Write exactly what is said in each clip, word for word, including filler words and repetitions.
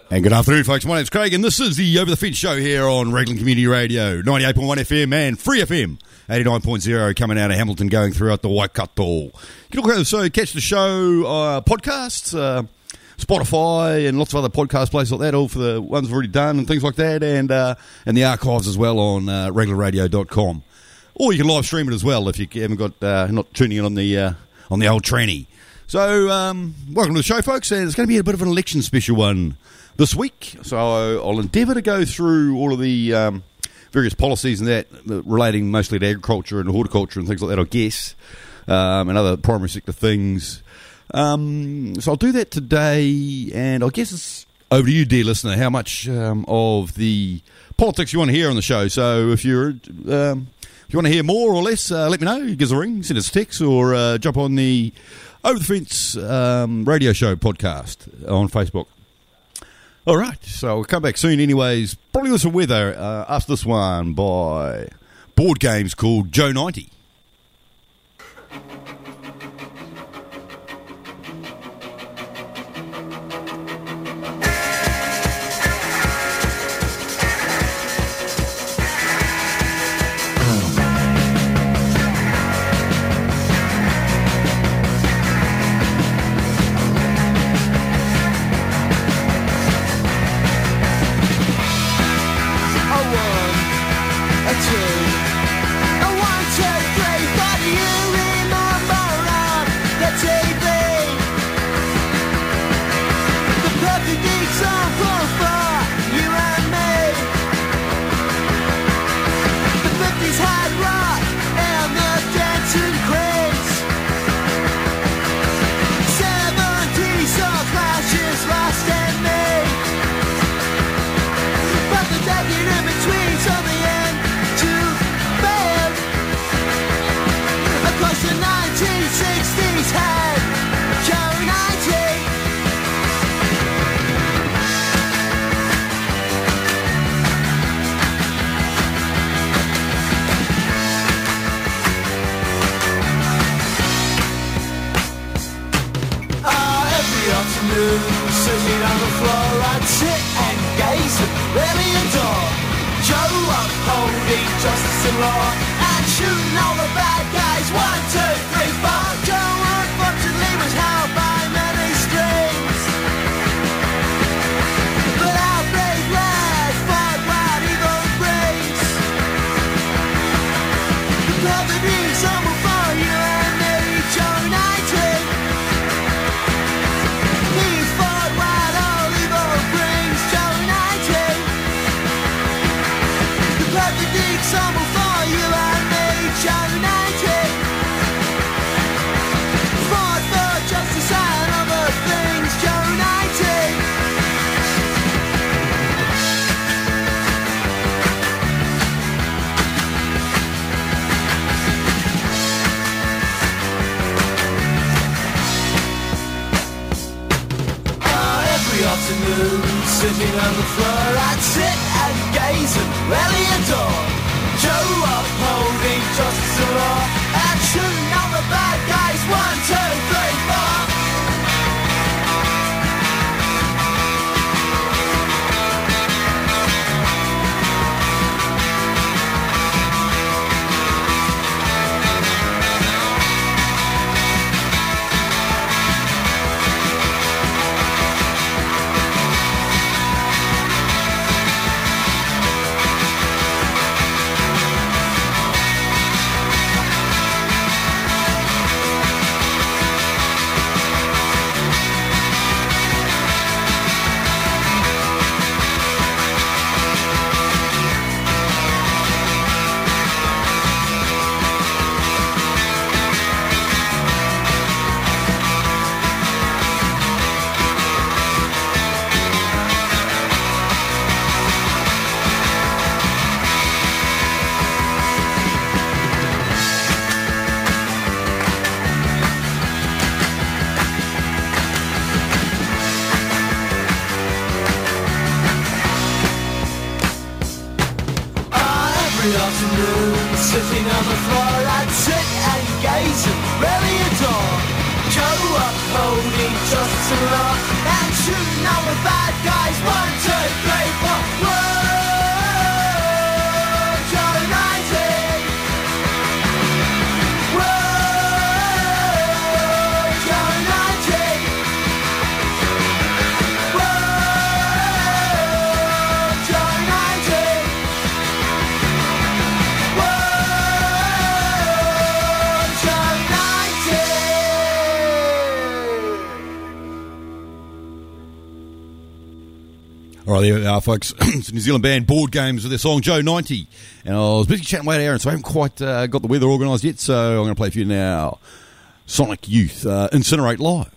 And good afternoon, folks. My name's Craig, and this is the Over the Fence show here on Raglan Community Radio, ninety-eight point one F M and Free F M, eighty-nine point zero, coming out of Hamilton, going throughout the Waikato. You can also catch the show uh, podcasts, uh, Spotify, and lots of other podcast places like that, all for the ones we've already done and things like that, and uh, and the archives as well on uh, raglan radio dot com. Or you can live stream it as well if you haven't got uh, not tuning in on the uh, on the old tranny. So, um, welcome to the show, folks, and it's going to be a bit of an election special one this week, so I'll endeavour to go through all of the um, various policies and that relating mostly to agriculture and horticulture and things like that, I guess, um, and other primary sector things. Um, so I'll do that today, and I guess it's over to you, dear listener, how much um, of the politics you want to hear on the show. So if you're um, if you want to hear more or less, uh, let me know. Give us a ring, send us a text, or uh, jump on the Over the Fence um, radio show podcast on Facebook. All right, so we'll come back soon anyways. Probably with some weather. Uh, after this one by board games called Joe ninety. Sitting on the floor, I'd sit and gaze and really adore Joe upholding justice and law and shooting all the bad guys. One, two, three, four. Joe unfortunately was held by many strings, but our brave lads fought what evil brings. The perfect example for you and me, Joe ninety. Example for you and me, Joe ninety. Fought for justice and other things, Joe ninety. Uh, every afternoon, sitting on the floor, I'd sit and gaze and really adore Joe upholding justice and law and shooting all the bad guys. One, two, three, four. Afternoon, sitting on the floor, I'd sit and gaze and really adore Joe upholding justice and law and shooting all the bad guys. All right, there we are, folks. It's a New Zealand band, Board Games, with their song Joe ninety. And I was busy chatting away to Aaron, so I haven't quite uh, got the weather organised yet, so I'm going to play for you now. Sonic Youth, uh, Incinerate Live.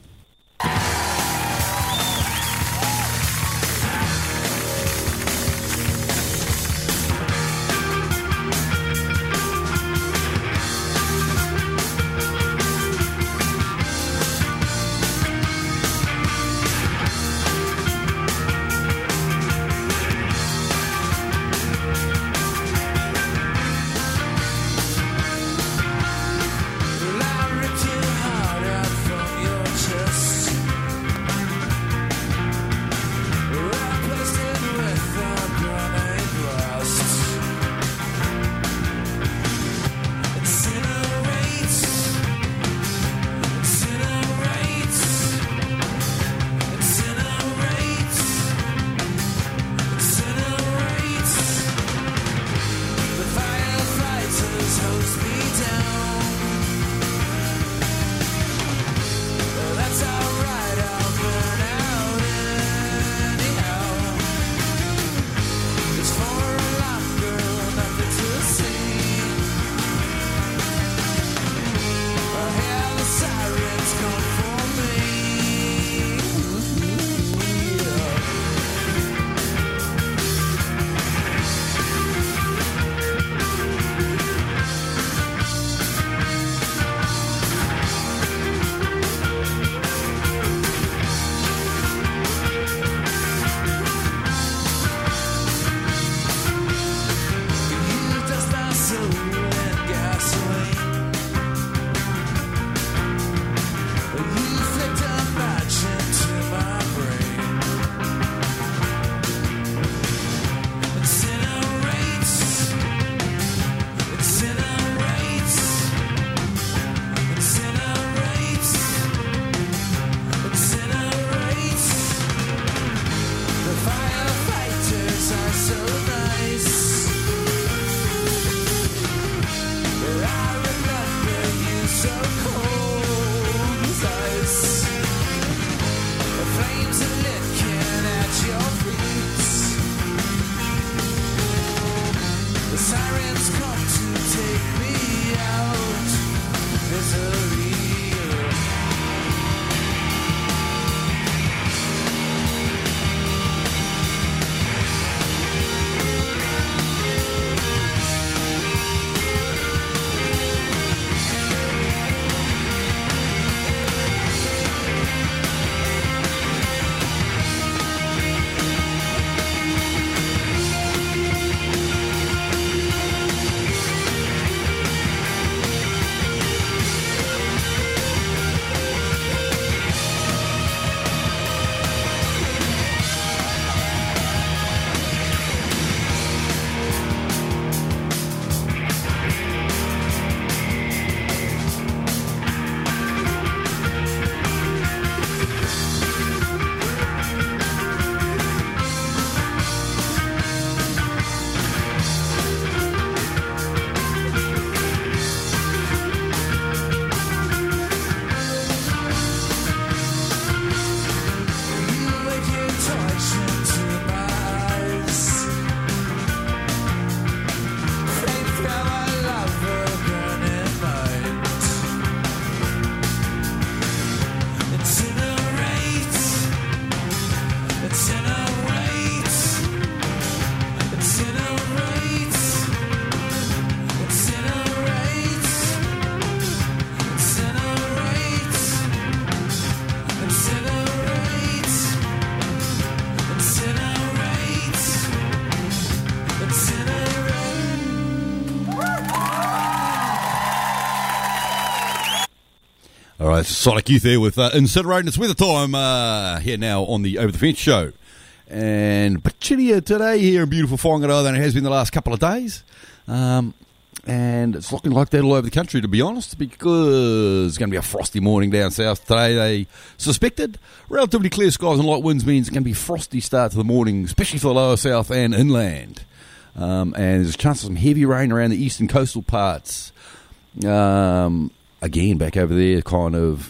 All right, Sonic Youth there with uh, Incinerating. It's weather time uh, here now on the Over the Fence show. And a bit chillier today here in beautiful Whangarei than it has been the last couple of days. Um, and it's looking like that all over the country, to be honest, because it's going to be a frosty morning down south today, they suspected. Relatively clear skies and light winds means it's going to be a frosty start to the morning, especially for the lower south and inland. Um, and there's a chance of some heavy rain around the eastern coastal parts. Um... Again, back over there, kind of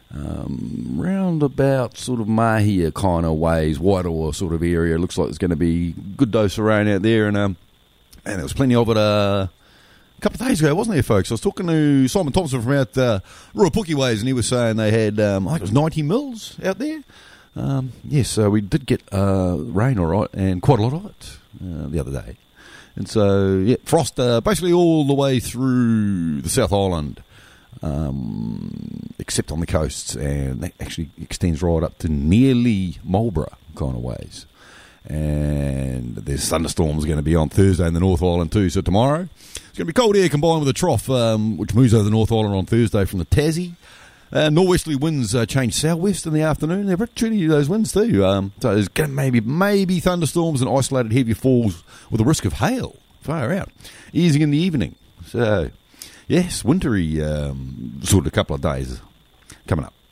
um, round about sort of Mahia kind of ways, Wairoa sort of area. Looks like there's going to be a good dose of rain out there, and um, and there was plenty of it uh, a couple of days ago, wasn't there, folks? I was talking to Simon Thompson from out uh, Ruapuki ways, and he was saying they had, um, I think it was ninety mils out there. Um, yes, so we did get uh, rain all right, and quite a lot of it uh, the other day. And so, yeah, frost uh, basically all the way through the South Island, um, except on the coasts, and that actually extends right up to nearly Marlborough kind of ways. And there's thunderstorms going to be on Thursday in the North Island too. So tomorrow, it's going to be cold air combined with a trough, um, which moves over the North Island on Thursday from the Tassie. Uh, northwesterly winds uh, change southwest in the afternoon. They're pretty tricky, those winds too. Um, so there's going to maybe maybe thunderstorms and isolated heavy falls with a risk of hail. Far out. Easing in the evening. So, yes, wintry um, sort of couple of days coming up.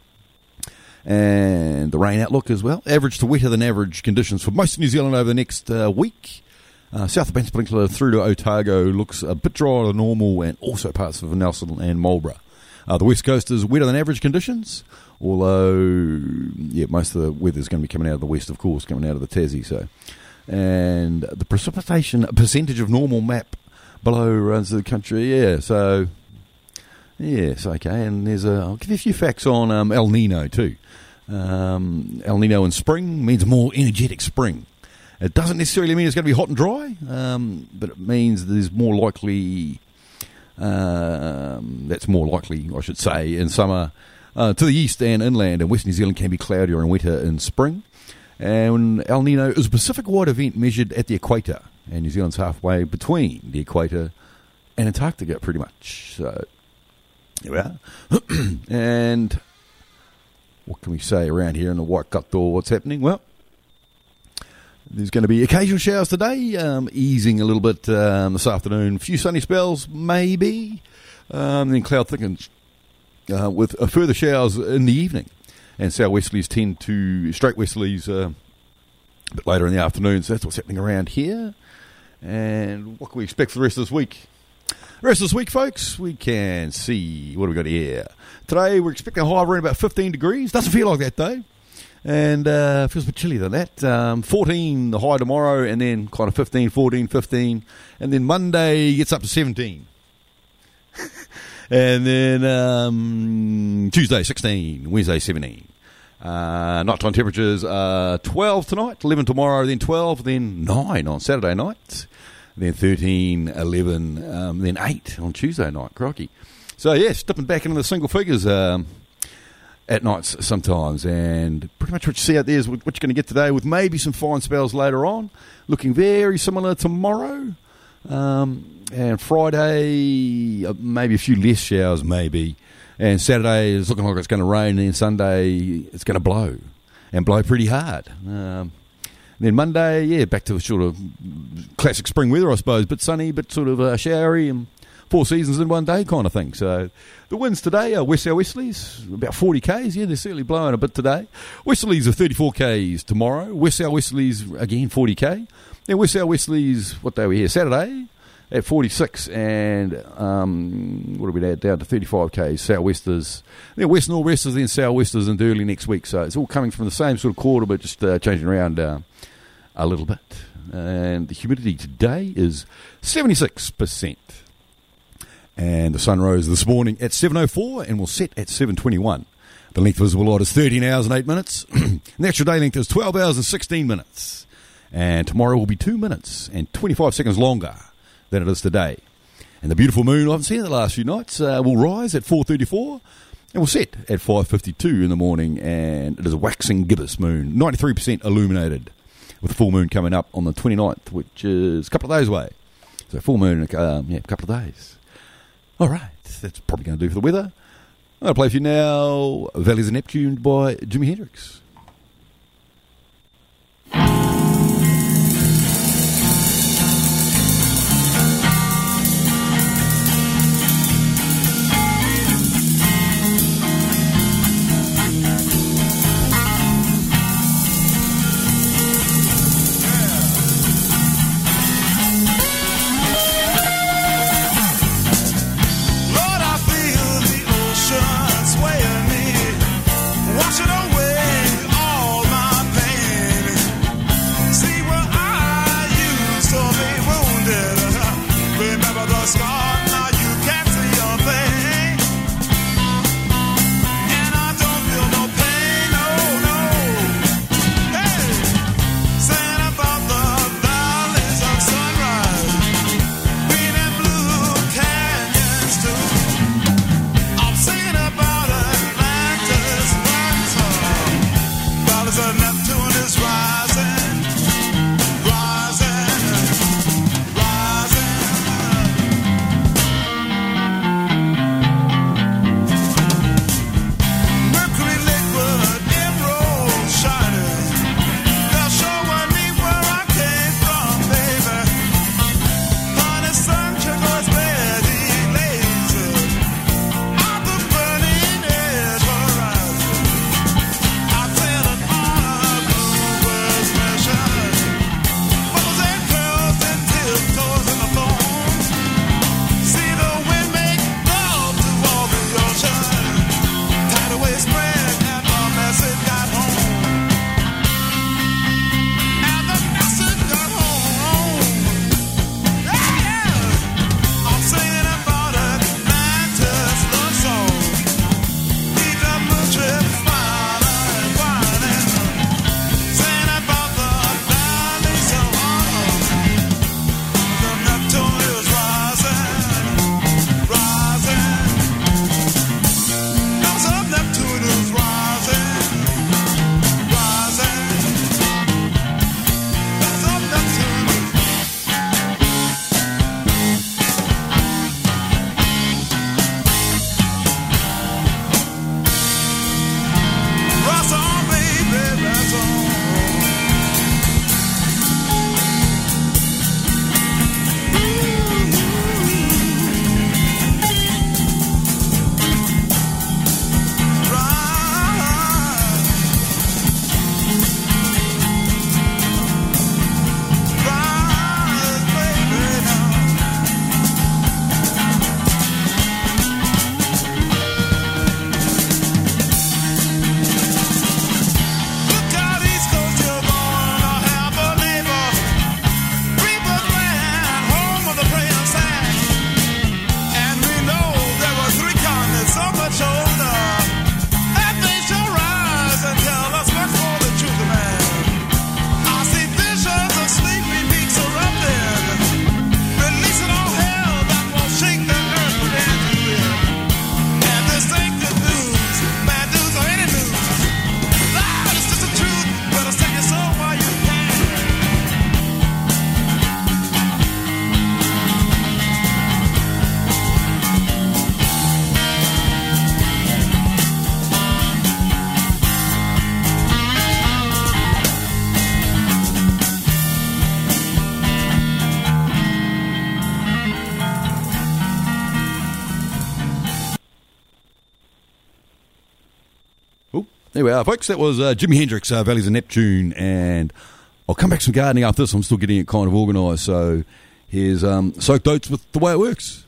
And the rain outlook as well. Average to wetter than average conditions for most of New Zealand over the next uh, week. Uh, south of Banks Peninsula through to Otago looks a bit drier than normal, and also parts of Nelson and Marlborough. Uh, the west coast is wetter than average conditions, although, yeah, most of the weather's going to be coming out of the west, of course, coming out of the Tassie. So, and the precipitation percentage of normal map below runs the country, yeah. So, yes, okay. And there's a, I'll give you a few facts on um, El Nino too. Um, El Nino in spring means more energetic spring. It doesn't necessarily mean it's going to be hot and dry, um, but it means there's more likely. Um, that's more likely, I should say, in summer uh, to the east and inland, and West New Zealand can be cloudier and wetter in spring. And El Nino is a Pacific-wide event measured at the equator, and New Zealand's halfway between the equator and Antarctica, pretty much. So, here we are. And what can we say around here in the Waikato? What's happening? Well, there's going to be occasional showers today, um, easing a little bit um, this afternoon. A few sunny spells, maybe. Um, then cloud thickens uh, with uh, further showers in the evening. And southwesterlies tend to, straight westerlies uh, a bit later in the afternoon. So that's what's happening around here. And what can we expect for the rest of this week? The rest of this week, folks, we can see, what have we got here? Today we're expecting a high around about fifteen degrees. Doesn't feel like that, though. And uh, feels a bit chilly than that. Um, fourteen the high tomorrow, and then kind of fifteen, fourteen, fifteen. And then Monday gets up to seventeen. And then um, Tuesday, sixteen. Wednesday, seventeen. Uh, nighttime temperatures are twelve tonight, eleven tomorrow, then twelve, then nine on Saturday night. Then thirteen, eleven, um, then eight on Tuesday night. Crikey. So, yes, dipping back into the single figures. Um, at nights sometimes, and pretty much what you see out there is what you're going to get today, with maybe some fine spells later on, looking very similar tomorrow, um, and Friday uh, maybe a few less showers maybe, and Saturday is looking like it's going to rain, and then Sunday it's going to blow, and blow pretty hard. Um, then Monday, yeah, back to the sort of classic spring weather, I suppose, but sunny, but sort of uh, showery, and four seasons in one day kind of thing. So the winds today are west southwesterlies, about forty k's. Yeah, they're certainly blowing a bit today. Westerlies are thirty-four k's tomorrow. West southwesterlies, again, forty k. Then west southwesterlies, what day are we here? Saturday at forty-six, and um, what do we add down to thirty-five k's, southwesters. Then west northwesters, then southwesters into early next week. So it's all coming from the same sort of quarter, but just uh, changing around uh, a little bit. And the humidity today is seventy-six percent. And the sun rose this morning at seven oh four and will set at seven twenty-one. The length of visible light is thirteen hours and eight minutes. The actual day length is twelve hours and sixteen minutes. And tomorrow will be two minutes and twenty-five seconds longer than it is today. And the beautiful moon, I haven't seen it the last few nights, uh, will rise at four thirty-four and will set at five fifty-two in the morning. And it is a waxing gibbous moon, ninety-three percent illuminated, with the full moon coming up on the twenty-ninth, which is a couple of days away. So full moon in a, um, yeah, a couple of days. All right, that's probably going to do for the weather. I'm going to play for you now Valleys of Neptune by Jimi Hendrix. Lord, I feel the ocean swaying me. there we are, folks. That was uh, Jimi Hendrix, uh, Valleys of Neptune, and I'll come back to some gardening after this. I'm still getting it kind of organised. So here's um, Soaked Oats with The Way It Works.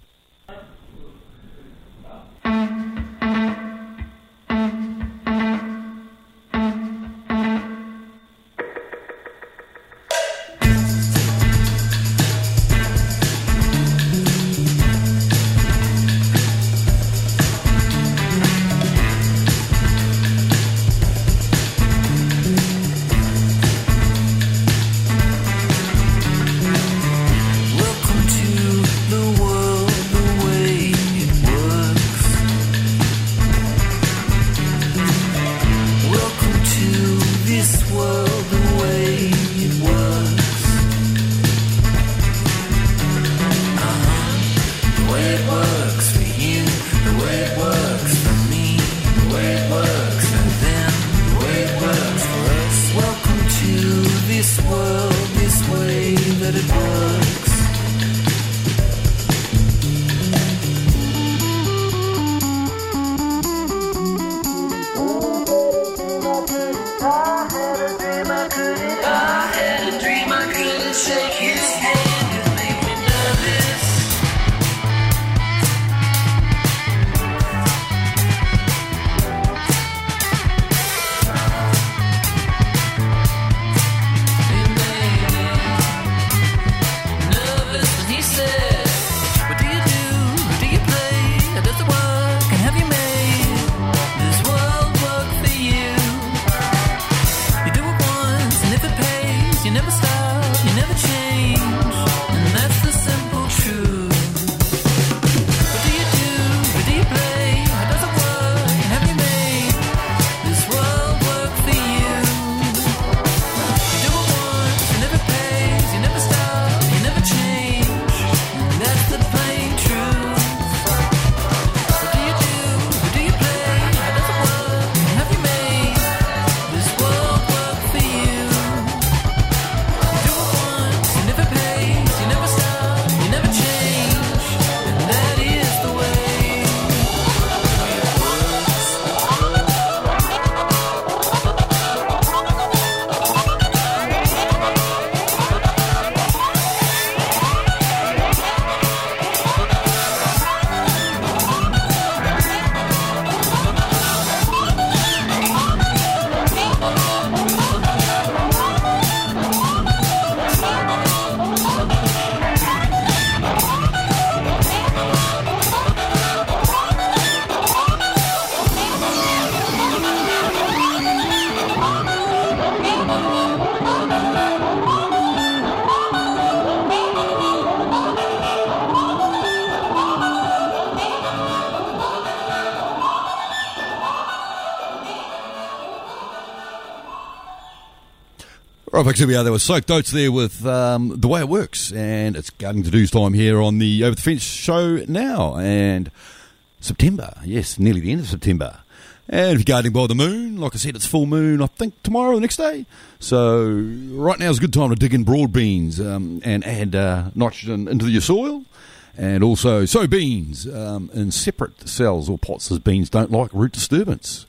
Right, folks, here we are. There was Soaked Oats there with um, The Way It Works, and it's Gardening To Do's time here on the Over the Fence show now, and September, yes, nearly the end of September. And if you're gardening by the moon, like I said, it's full moon, I think, tomorrow, the next day. So right now is a good time to dig in broad beans um, and add uh, nitrogen into your soil, and also sow beans um, in separate cells or pots, as beans don't like root disturbance.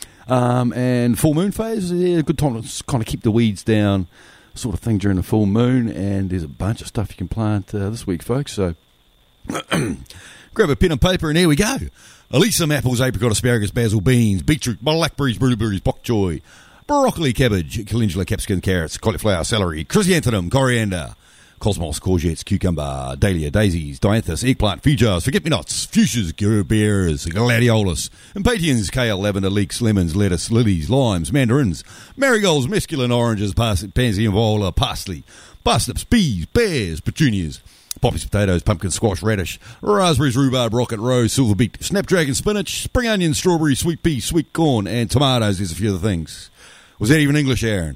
Um, and full moon phase, yeah, a good time to kind of keep the weeds down, sort of thing during the full moon. And there's a bunch of stuff you can plant uh, this week, folks. So grab a pen and paper, and here we go. Alyssum, apples, apricot, asparagus, basil, beans, beetroot, blackberries, blueberries, bok choy, broccoli, cabbage, calendula, capsicum, carrots, cauliflower, celery, chrysanthemum, coriander, cosmos, courgettes, cucumber, dahlia, daisies, dianthus, eggplant, fugars, forget-me-nots, fuchsias, gerberas, gladiolus, impatiens, kale, lavender, leeks, lemons, lettuce, lilies, limes, mandarins, marigolds, mesclun, oranges, pars- pansy and viola, parsley, parsnips, peas, pears, petunias, poppies, potatoes, pumpkin, squash, radish, raspberries, rhubarb, rocket, rose, silver beet, snapdragon, spinach, spring onion, strawberry, sweet pea, sweet corn, and tomatoes. There's a few other things. Was that even English, Aaron?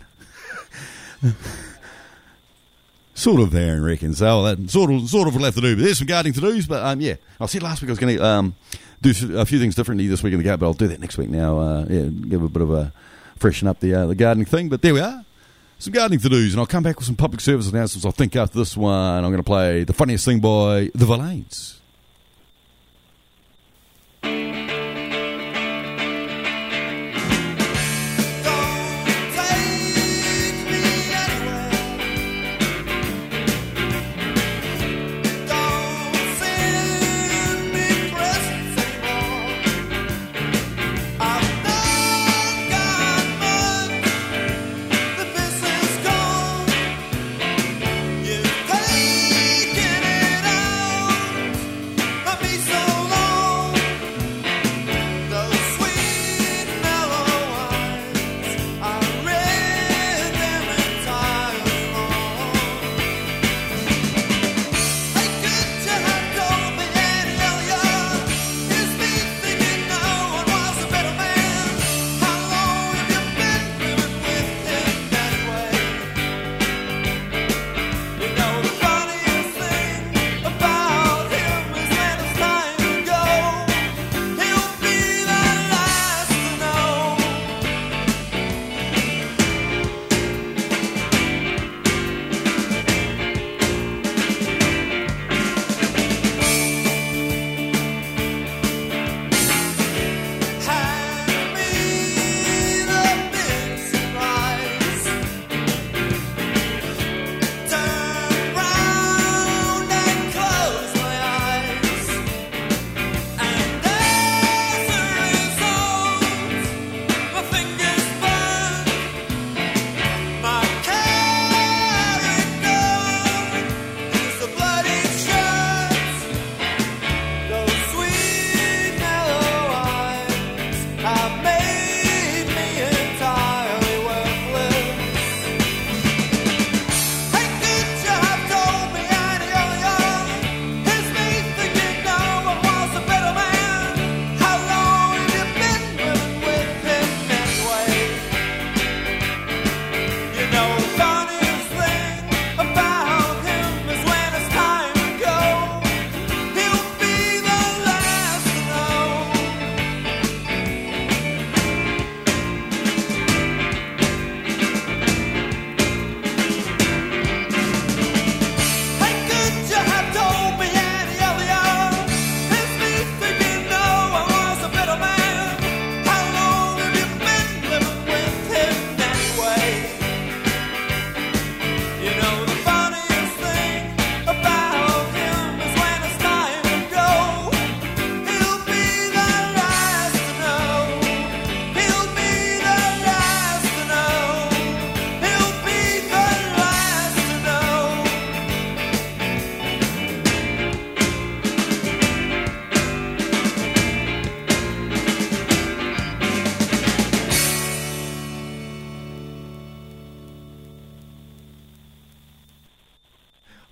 Sort of, Aaron reckons. So that sort of, sort of will have to do. But there's some gardening to dos. But um, yeah, I said last week I was going to um, do a few things differently this week in the garden, but I'll do that next week. Now, uh, yeah, give a bit of a freshen up the uh, the gardening thing. But there we are, some gardening to dos, and I'll come back with some public service announcements. I think after this one, I'm going to play The Funniest Thing by the Verlaines.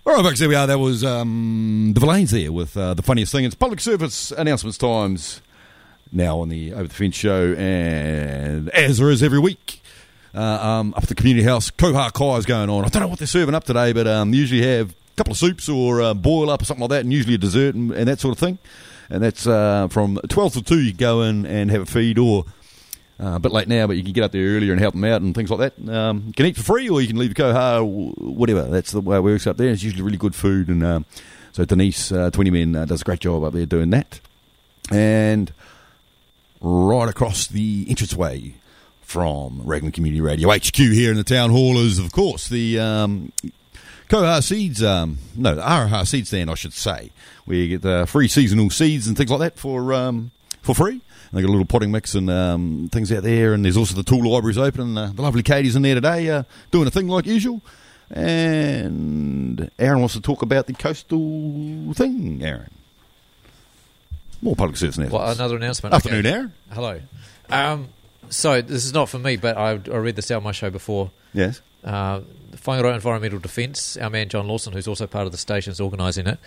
All right, folks, there we are. That was um, the Villains there with uh, the funniest thing. It's public service announcements times now on the Over the Fence show, and as there is every week, uh, um, up at the community house, Koha Kai is going on. I don't know what they're serving up today, but um, they usually have a couple of soups or uh, boil up or something like that, and usually a dessert and, and that sort of thing. And that's uh, from twelve to two. You can go in and have a feed, or uh, a bit late now, but you can get up there earlier and help them out and things like that. Um, you can eat for free, or you can leave your Koha, or whatever. That's the way it works up there. It's usually really good food, and um, so Denise, uh, twenty men, uh, does a great job up there doing that. And right across the entranceway from Raglan Community Radio H Q here in the town hall is, of course, the um, Koha Seeds, um, no, the Araha Seed stand, I should say, where you get the free seasonal seeds and things like that for um, for free. And they got a little potting mix and um, things out there, and there's also the tool libraries open, and uh, the lovely Katie's in there today uh, doing a thing like usual. And Aaron wants to talk about the coastal thing, Aaron. More public service announcements. Well, another announcement. Afternoon, okay. Aaron. Hello. Um, so this is not for me, but I, I read this out on my show before. Yes. Uh, Whangaroa Environmental Defence, our man John Lawson, who's also part of the station, is organising it,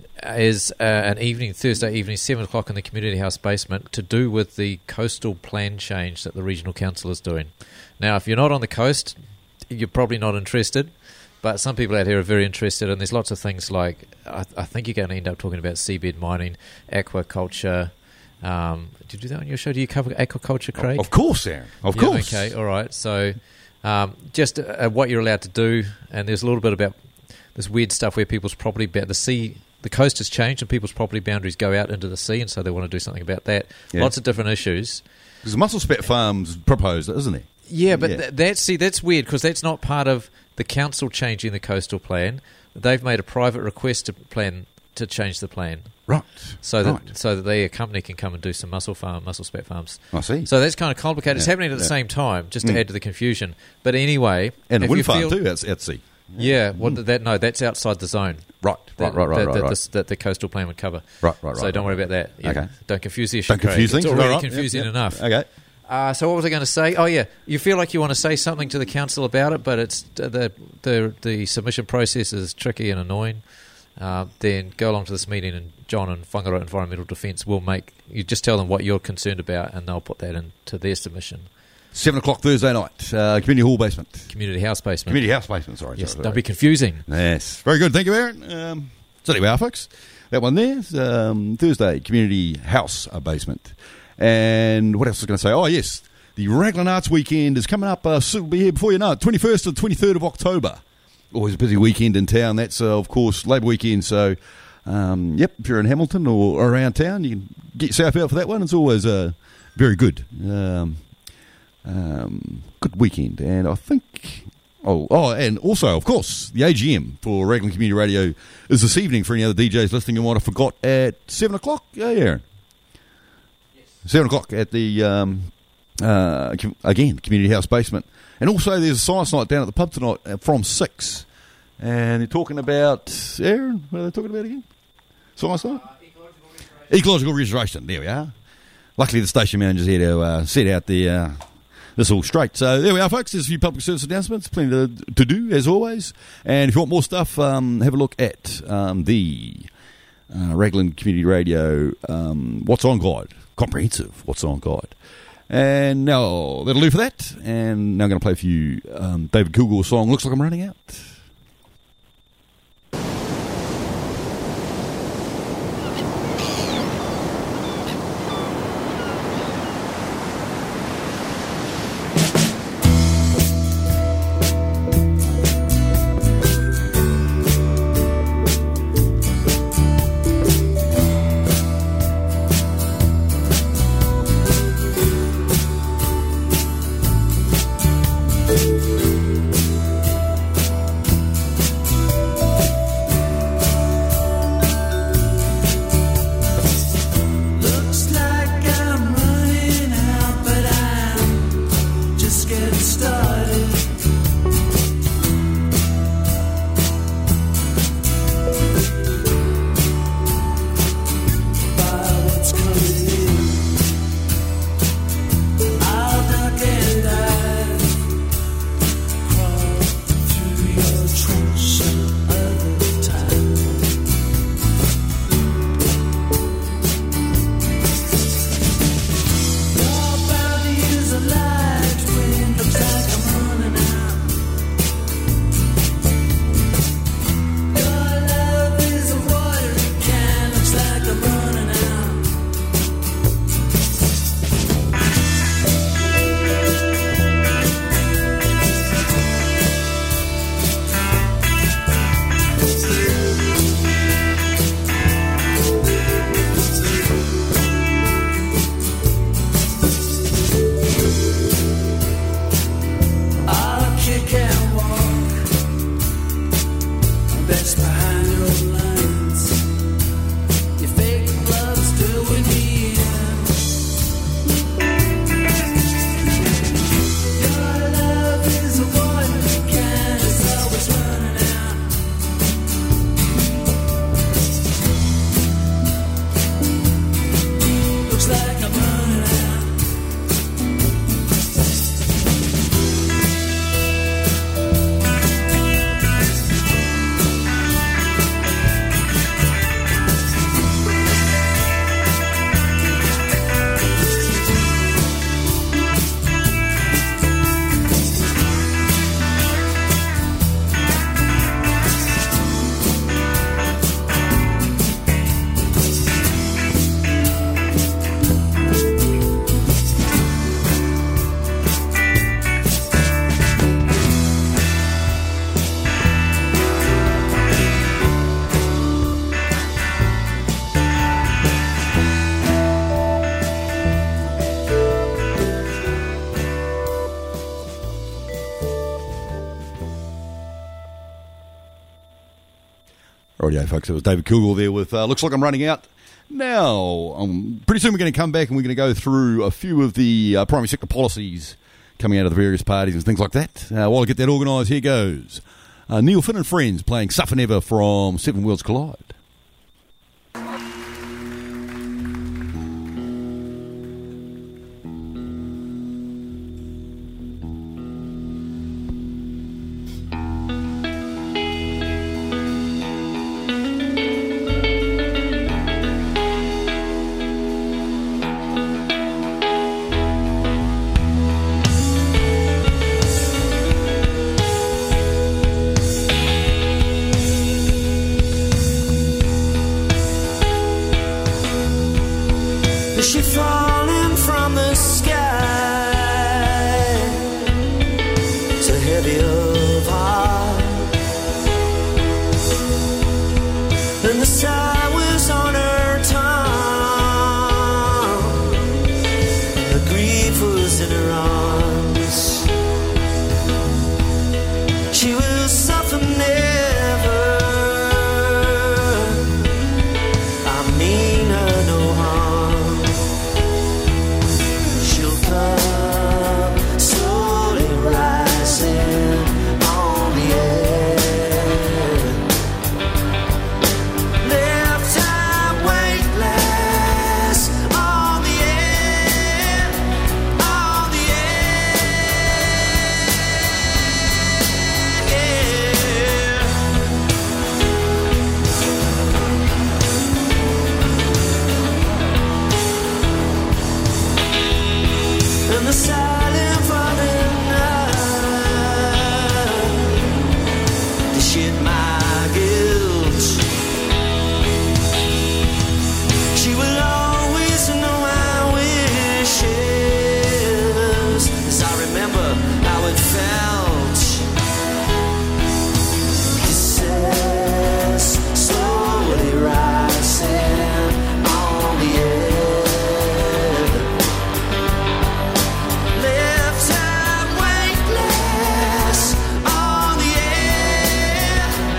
is uh, an evening, Thursday evening, seven o'clock in the community house basement, to do with the coastal plan change that the regional council is doing. Now, if you're not on the coast, you're probably not interested. But some people out here are very interested, and there's lots of things like, I, I think you're going to end up talking about seabed mining, aquaculture. Um, did you do that on your show? Do you cover aquaculture, Craig? Of course, Aaron. Of yeah, course. Okay, all right. So um, just uh, what you're allowed to do, and there's a little bit about this weird stuff where people's property, ba- the sea, the coast has changed, and people's property boundaries go out into the sea, and so they want to do something about that. Yeah. Lots of different issues. Because Mussel Spat Farms proposed it, isn't it? Yeah, but Yeah. Th- that's see, that's weird because that's not part of the council changing the coastal plan. They've made a private request to plan to change the plan, Right. so that right. so that they, a company, can come and do some mussel farm, mussel spat farms. I see. So that's kind of complicated. It's Yeah, happening at the yeah. same time, just to Mm. add to the confusion. But anyway, and a if wind you farm feel, too, that's at sea. Yeah, well, that no, that's outside the zone. Right, right, That, right, right, that, right. that, right. this- that the coastal plan would cover. Right, right, right. So don't worry about that. Yeah. Okay. Don't confuse the issue. Don't confuse Craig. things. It's already Right, right. confusing Yep, yep. enough. Okay. Uh, so what was I going to say? Oh yeah, you feel like you want to say something to the council about it, but it's uh, the the the submission process is tricky and annoying. Uh, then go along to this meeting, and John and Whangaroa Environmental Defence will make you just tell them what you're concerned about, and they'll put that into their submission. Seven o'clock Thursday night, uh, community hall basement, Community house basement. community house basement. Sorry, Yes, sorry, don't sorry. be confusing. Yes, very good. Thank you, Aaron. Um, so there we are, folks. That one there, is, um, Thursday, community house uh, basement. And what else was I going to say? Oh, yes, the Raglan Arts Weekend is coming up. Uh, soon, will be here before you know it, twenty-first to twenty-third of October. Always a busy weekend in town. That's, uh, of course, Labour weekend. So, um, yep, if you're in Hamilton or around town, you can get yourself out for that one. It's always uh, very good. Um, um, good weekend. And I think... Oh, oh, and also, of course, the A G M for Raglan Community Radio is this evening for any other D Js listening you might have forgot at seven o'clock. Yeah, Aaron? Yes. seven o'clock at the, um, uh, com- again, Community House basement. And also there's a science night down at the pub tonight uh, from six. And they're talking about, Aaron, what are they talking about again? Science night? Uh, ecological restoration. Ecological restoration, there we are. Luckily the station manager's here to uh, set out the... Uh, this all straight. So there we are, folks. There's a few public service announcements, plenty to, to do, as always. And if you want more stuff, um, have a look at um, the uh, Raglan Community Radio um, What's On Guide. Comprehensive What's On Guide. And now, that'll do for that. And now I'm going to play for you um, David Kilgore's song, Looks Like I'm Running Out. Rightio, folks. It was David Kugel there with uh, Looks Like I'm Running Out. Now, um, pretty soon we're going to come back and we're going to go through a few of the uh, primary sector policies coming out of the various parties and things like that. Uh, while I get that organised, here goes. Uh, Neil Finn and Friends playing Suffer Never from Seven Worlds Collide. Is she falling from the sky so heavy of heart? And the sigh was on her tongue, the grief was in her arms. She will suffer never, I mean her no harm. She'll come slowly rising on the air. Left eye weightless on the air, on the air. And the silent falling night to shed my guilt. She will always know my wishes, as I remember how it felt. Kisses slowly rising on the air. Left eye weightless on the air,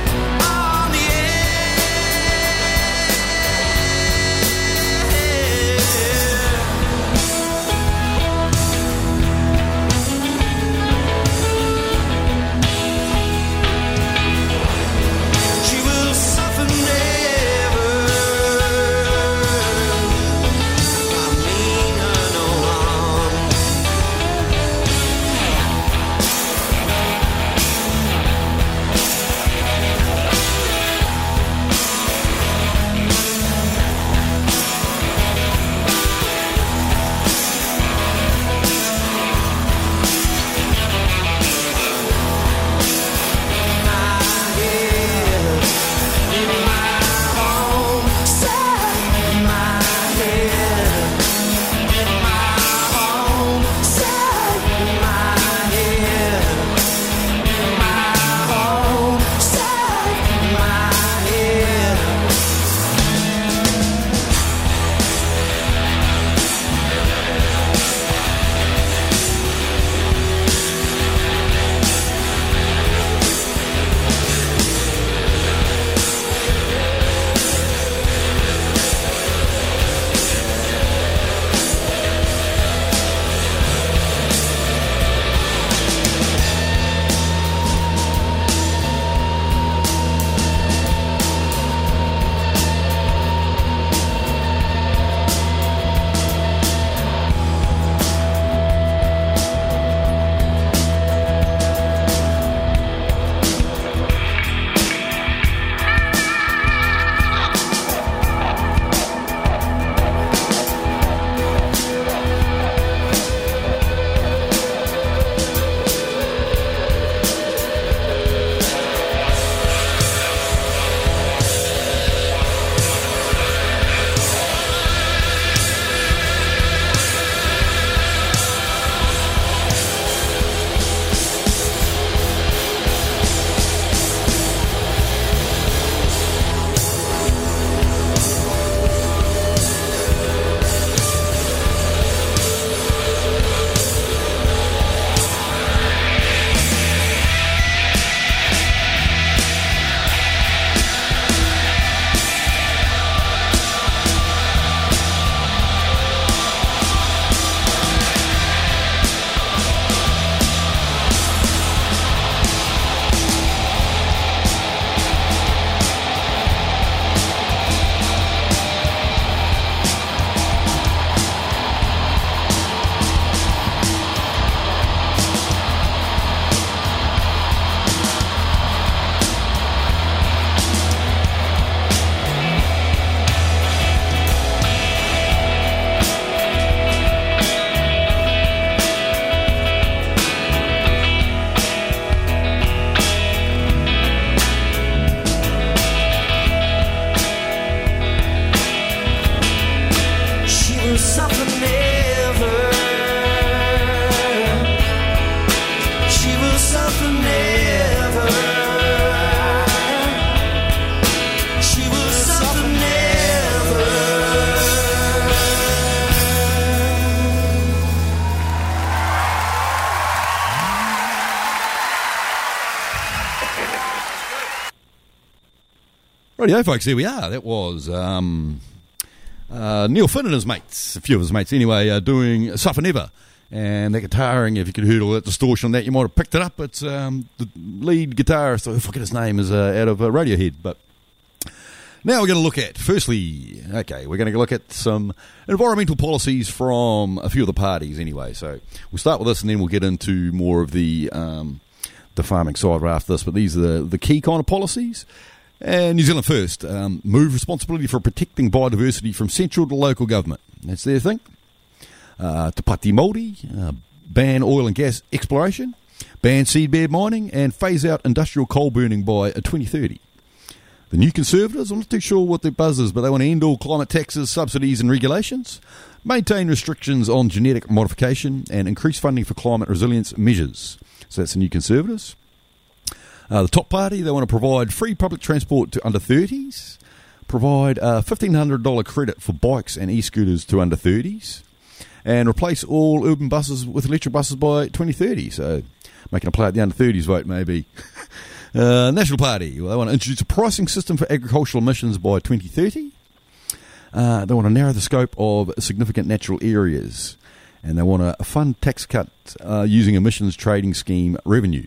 Rightio, folks, here we are. That was um, uh, Neil Finn and his mates, a few of his mates anyway, uh, doing Suffer Never. And that guitaring, if you could hear all that distortion on that, you might have picked it up. It's um, the lead guitarist, I forget his name, is uh, out of uh, Radiohead. But now we're going to look at, firstly, okay, we're going to look at some environmental policies from a few of the parties anyway. So we'll start with this and then we'll get into more of the um, the farming side right after this. But these are the, the key kind of policies. And New Zealand First, um, move responsibility for protecting biodiversity from central to local government. That's their thing. Uh, Te Pati Māori, uh, ban oil and gas exploration, ban seabed mining, and phase out industrial coal burning by uh, twenty thirty. The New Conservatives, I'm not too sure what their buzz is, but they want to end all climate taxes, subsidies and regulations, maintain restrictions on genetic modification, and increase funding for climate resilience measures. So that's the New Conservatives. Uh, the Top Party, they want to provide free public transport to under thirties, provide a fifteen hundred dollars credit for bikes and e-scooters to under thirties, and replace all urban buses with electric buses by twenty thirty. So making a play at the under thirties vote, maybe. uh, National Party, well, they want to introduce a pricing system for agricultural emissions by twenty thirty. Uh, they want to narrow the scope of significant natural areas, and they want to fund tax cut uh, using emissions trading scheme revenue.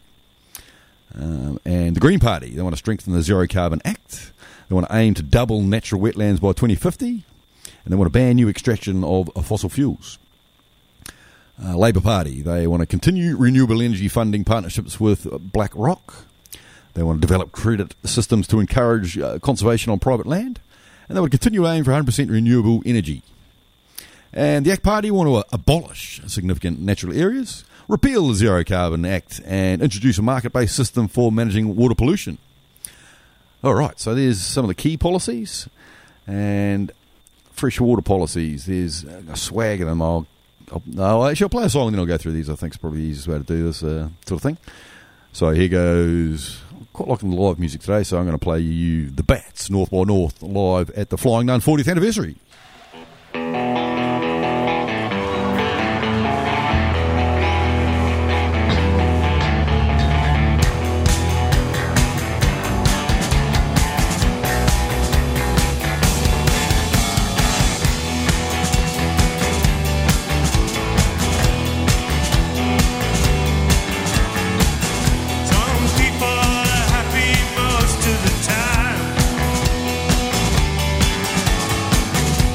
Um, and the Green Party, they want to strengthen the Zero Carbon Act. They want to aim to double natural wetlands by twenty fifty. And they want to ban new extraction of, of fossil fuels. Uh, Labour Party, they want to continue renewable energy funding partnerships with BlackRock. They want to develop credit systems to encourage uh, conservation on private land. And they want to continue to aim for one hundred percent renewable energy. And the A C T Party want to abolish significant natural areas, repeal the Zero Carbon Act, and introduce a market-based system for managing water pollution. All right, so there's some of the key policies. And freshwater policies, there's a swag of them. I'll, I'll, no, actually, I'll play a song and then I'll go through these. I think it's probably the easiest way to do this uh, sort of thing. So here goes, I'm quite liking the live music today, so I'm going to play you The Bats, North by North, live at the Flying Nun fortieth anniversary. Most of the time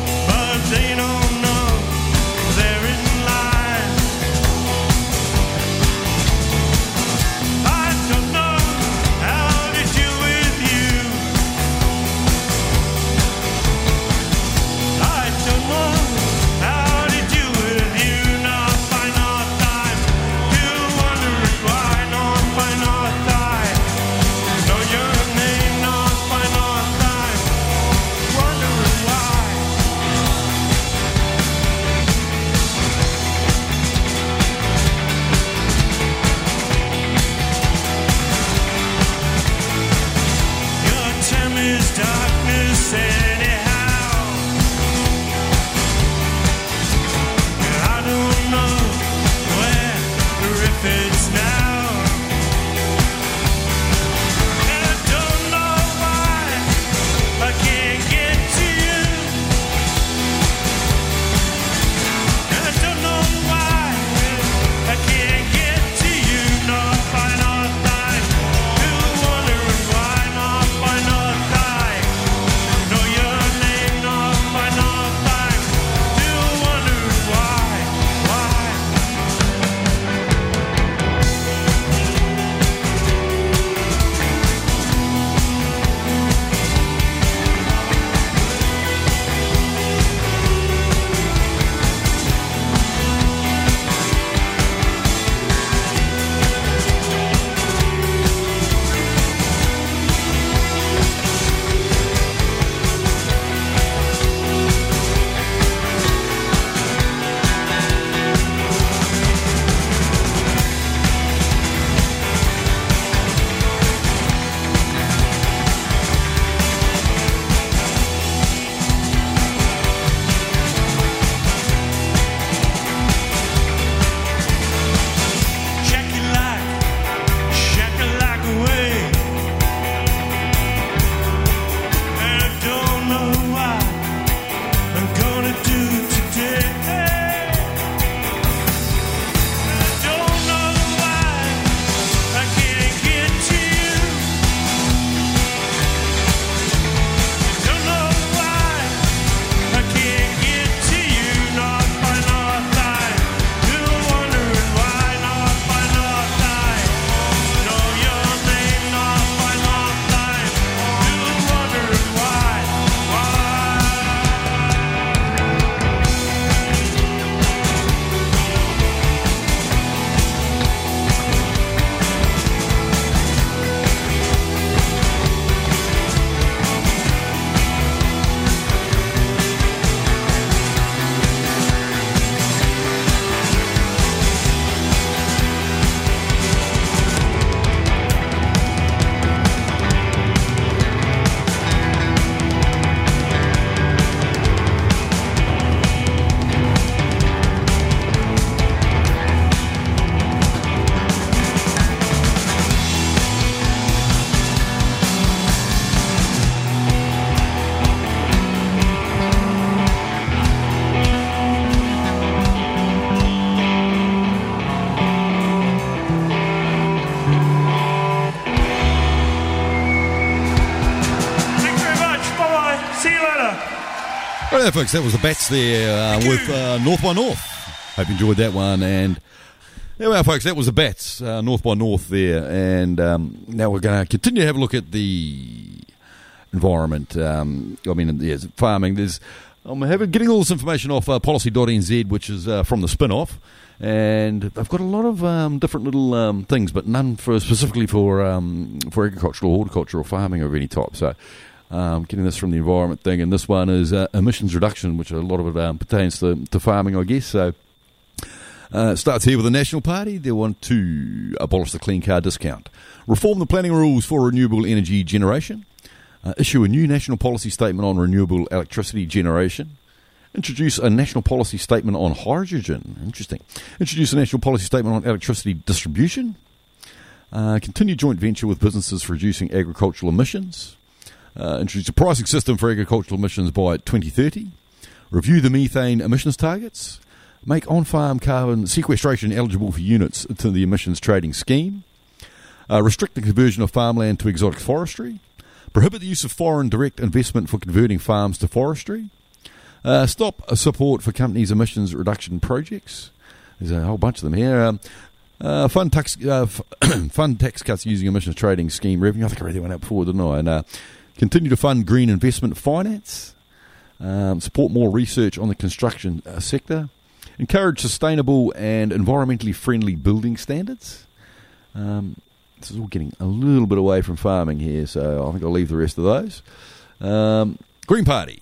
Right, folks, that was the Bats there uh, with uh, North by North. Hope you enjoyed that one. And there we are, folks, that was the Bats, uh, North by North there. And um, now we're going to continue to have a look at the environment. Um, I mean, yes, farming. There's, I'm having, getting all this information off uh, policy dot n z, which is uh, from the spin-off. And they've got a lot of um, different little um, things, but none for specifically for um, for agricultural, horticulture, or farming of any type. So, um, getting this from the environment thing, and this one is uh, emissions reduction, which a lot of it um, pertains to, to farming, I guess. So, uh, it starts here with the National Party. They want to abolish the clean car discount, reform the planning rules for renewable energy generation, uh, issue a new national policy statement on renewable electricity generation. Introduce a national policy statement on hydrogen. Interesting. Introduce a national policy statement on electricity distribution. Uh, continue joint venture with businesses for reducing agricultural emissions. Uh, introduce a pricing system for agricultural emissions by twenty thirty. Review the methane emissions targets. Make on-farm carbon sequestration eligible for units to the emissions trading scheme. Uh, restrict the conversion of farmland to exotic forestry. Prohibit the use of foreign direct investment for converting farms to forestry. Uh, stop support for companies' emissions reduction projects. There's a whole bunch of them here. Um, uh, fund tax uh, f- fund tax cuts using emissions trading scheme revenue. I think I read that one out before, didn't I? And uh, continue to fund green investment finance. Um, support more research on the construction uh, sector. Encourage sustainable and environmentally friendly building standards. Um, this is all getting a little bit away from farming here, so I think I'll leave the rest of those. Um, Green Party.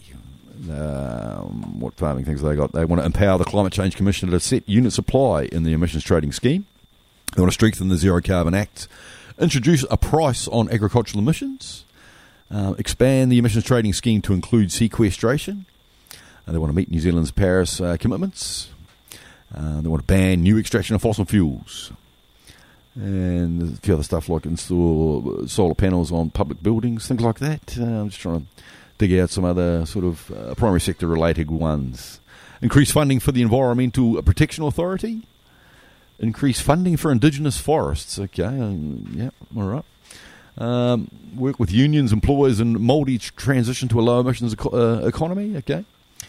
Um, what farming things have they got? They want to empower the Climate Change Commissioner to set unit supply in the emissions trading scheme. They want to strengthen the Zero Carbon Act, introduce a price on agricultural emissions, uh, expand the emissions trading scheme to include sequestration. Uh, they want to meet New Zealand's Paris uh, commitments. Uh, they want to ban new extraction of fossil fuels. And there's a few other stuff like install solar panels on public buildings, things like that. Uh, I'm just trying to dig out some other sort of uh, primary sector related ones. Increase funding for the Environmental Protection Authority. Increase funding for Indigenous forests. Okay, um, yeah, all right. Um, work with unions, employers, and Māori transition to a low emissions eco- uh, economy. Okay.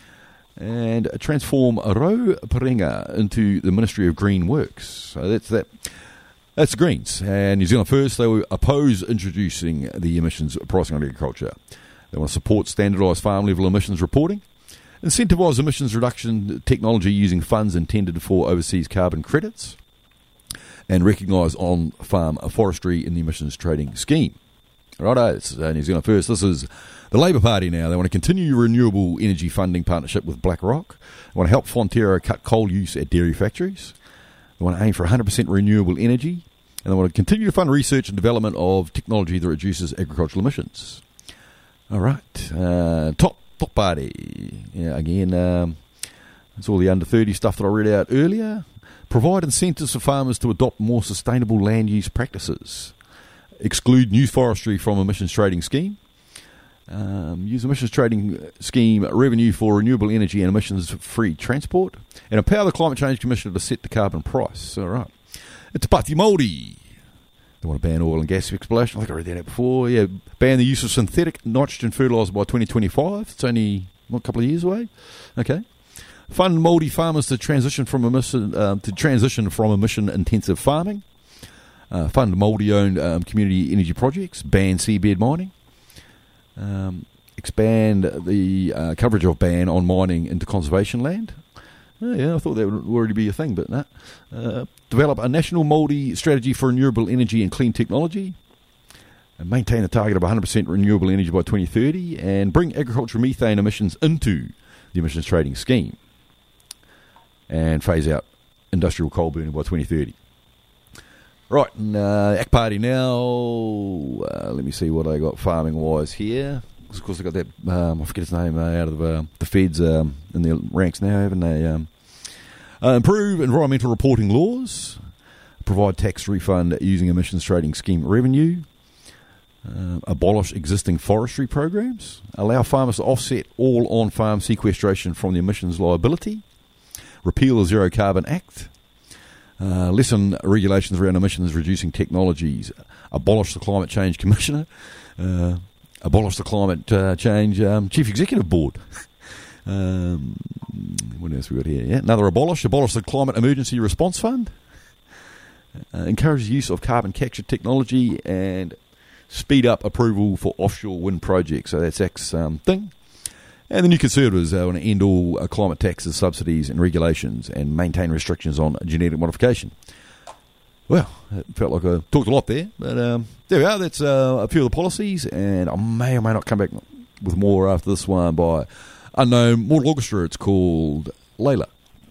And transform Rauparenga into the Ministry of Green Works. So that's that. That's the Greens. And New Zealand First, they will oppose introducing the emissions pricing on agriculture. They want to support standardised farm-level emissions reporting, incentivise emissions reduction technology using funds intended for overseas carbon credits, and recognise on-farm forestry in the emissions trading scheme. Righto, it's uh, New Zealand First. This is the Labour Party now. They want to continue renewable energy funding partnership with BlackRock. They want to help Fonterra cut coal use at dairy factories. They want to aim for one hundred percent renewable energy. And they want to continue to fund research and development of technology that reduces agricultural emissions. All right, uh, top top party. Yeah, again, um, that's all the under thirty stuff that I read out earlier. Provide incentives for farmers to adopt more sustainable land use practices. Exclude new forestry from emissions trading scheme. Um, use emissions trading scheme revenue for renewable energy and emissions-free transport. And empower the Climate Change Commissioner to set the carbon price. All right. It's Pāti Māori. They want to ban oil and gas exploration. I think I read that out before. Yeah, ban the use of synthetic nitrogen fertiliser by twenty twenty-five. It's only what, a couple of years away. Okay. Fund Māori farmers to transition from emission uh, to transition from emission-intensive farming. Uh, fund Māori-owned um, community energy projects. Ban seabed mining. Um, expand the uh, coverage of ban on mining into conservation land. Oh, yeah, I thought that would already be a thing, but no. Uh, develop a national Māori strategy for renewable energy and clean technology. And maintain a target of one hundred percent renewable energy by twenty thirty. And bring agricultural methane emissions into the emissions trading scheme. And phase out industrial coal burning by twenty thirty. Right, and uh, A C Party now. Uh, let me see what I got farming-wise here. Of course, they've got that, um, I forget his name, uh, out of uh, the feds um, in their ranks now, haven't they? Um, uh, improve environmental reporting laws. Provide tax refund using emissions trading scheme revenue. Uh, abolish existing forestry programs. Allow farmers to offset all on-farm sequestration from the emissions liability. Repeal the Zero Carbon Act. Uh, lessen regulations around emissions reducing technologies. Abolish the Climate Change Commissioner. Uh, abolish the Climate uh, Change um, Chief Executive Board. Um, what else we got here? Yeah, another abolish. Abolish the Climate Emergency Response Fund. Uh, encourages use of carbon capture technology and speed up approval for offshore wind projects. So that's X um, thing. And the New Conservatives uh, want to end all uh, climate taxes, subsidies and regulations and maintain restrictions on genetic modification. Well, it felt like I talked a lot there, but um, there we are. That's uh, a few of the policies, and I may or may not come back with more after this one by Unknown Mortal Orchestra. It's called Layla.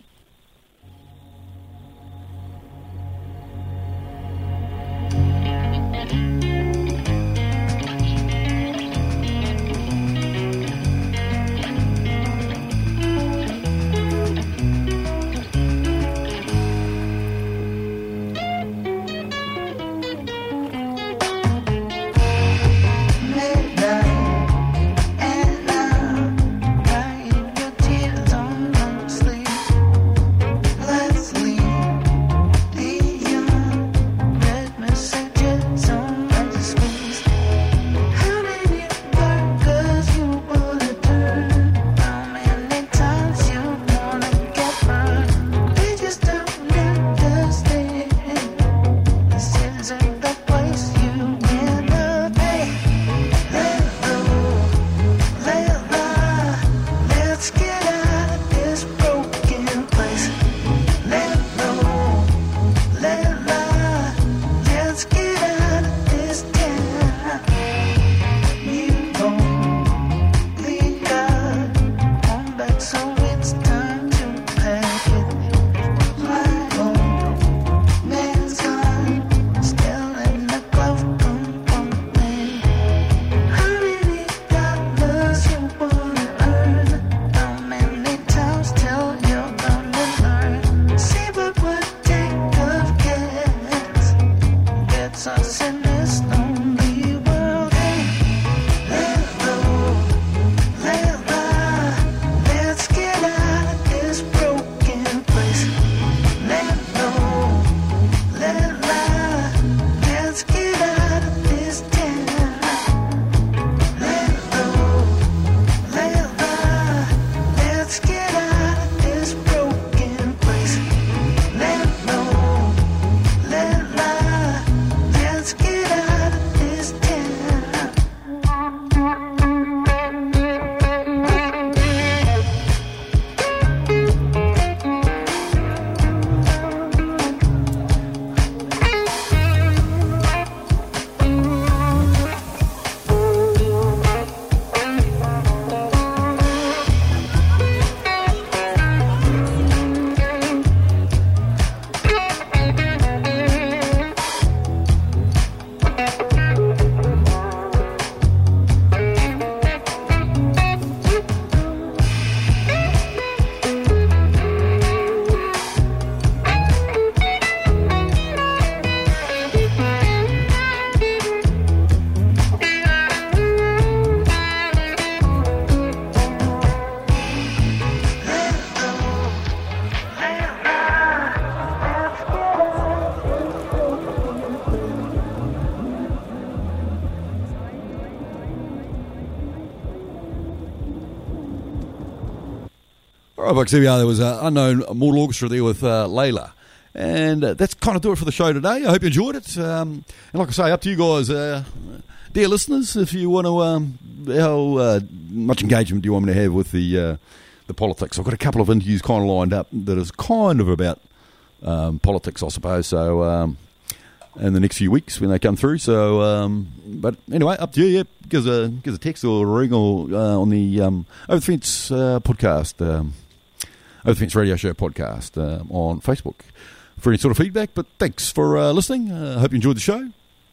All right, folks, here we are. There was uh, Unknown Mortal Orchestra there with uh, Layla. And uh, that's kind of do it for the show today. I hope you enjoyed it. Um, and like I say, up to you guys, uh, dear listeners, if you want to, um, how uh, much engagement do you want me to have with the uh, the politics? I've got a couple of interviews kind of lined up that is kind of about um, politics, I suppose. So um, in the next few weeks when they come through. So, um, but anyway, up to you. Yeah, give us a give us a text or a ring or uh, on the um, Over the Fence uh, podcast, um, Over the Fence Radio Show podcast uh, on Facebook for any sort of feedback. But thanks for uh, listening. I uh, hope you enjoyed the show.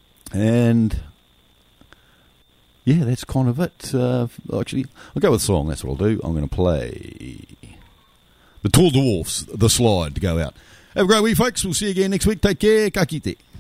And yeah, that's kind of it. Uh, actually, I'll go with a song. That's what I'll do. I'm going to play the Tall Dwarfs, The Slide, to go out. Have a great week, folks. We'll see you again next week. Take care. Ka kite.